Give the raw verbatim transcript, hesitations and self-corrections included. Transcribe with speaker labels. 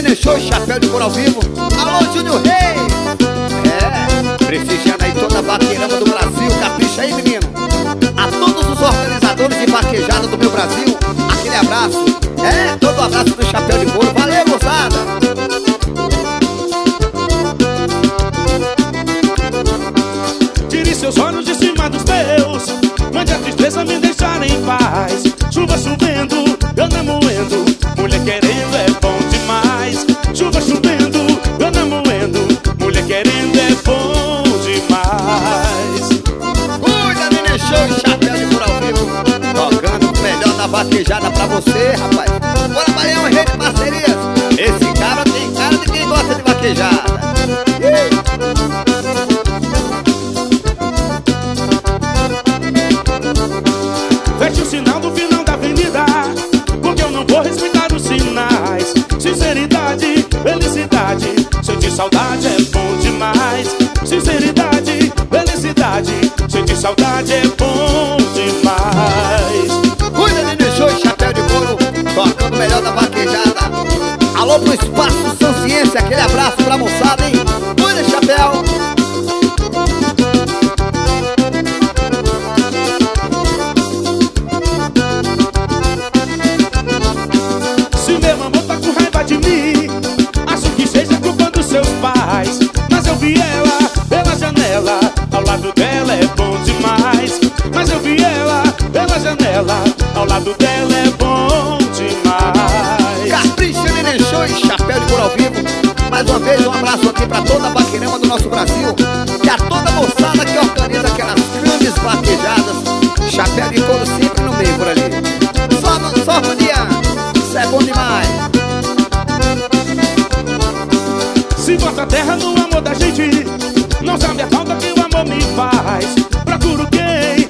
Speaker 1: Nenê Show, chapéu de couro ao vivo. Alô, Júnior Reis. É, prestigiando aí toda a vaqueirama do Brasil. Capricha aí, menino. A todos os organizadores de vaquejada do meu Brasil, aquele abraço. É, todo o abraço do chapéu de couro. Valeu, moçada.
Speaker 2: Tire seus olhos de cima dos meus, mande a tristeza me deixar em paz. Chuva chovendo, eu não moendo, mulher querendo é bom demais. Chuva chovendo, eu não moendo, mulher querendo é bom demais.
Speaker 1: Cuida, Nenê Show, chapéu de couro ao vivo, tocando o melhor da vaquejada pra você, rapaz. Bora, Baião, rei de parcerias. Esse cara tem cara de quem gosta de vaquejada.
Speaker 2: Feche o sinal do final da avenida, porque eu não vou respeitar os sinais. Sinceridade, felicidade, sentir saudade é bom demais. Sinceridade, felicidade, sentir saudade é bom demais.
Speaker 1: Cuida, Nenê Show, chapéu de couro, tocando o melhor da vaquejada. Alô pro Espaço São Ciência, aquele abraço pra moçada, hein? Cuida, chapéu.
Speaker 2: Se meu amor tá com raiva de mim, acho que seja culpa dos seus pais. Mas eu vi ela pela janela, ao lado dela é bom demais. Mas eu vi ela pela janela, ao lado dela é bom demais.
Speaker 1: Capricha, Nenê Show e chapéu de couro ao vivo. Mais uma vez um abraço aqui pra toda a vaqueirama do nosso Brasil e a toda a moçada que organiza aquelas grandes vaquejadas. Chapéu de couro sempre no meio por ali. Só, no, só rodeando, isso é bom demais.
Speaker 2: Se bota a terra no amor da gente, não sabe a falta que o amor me faz. Procuro quem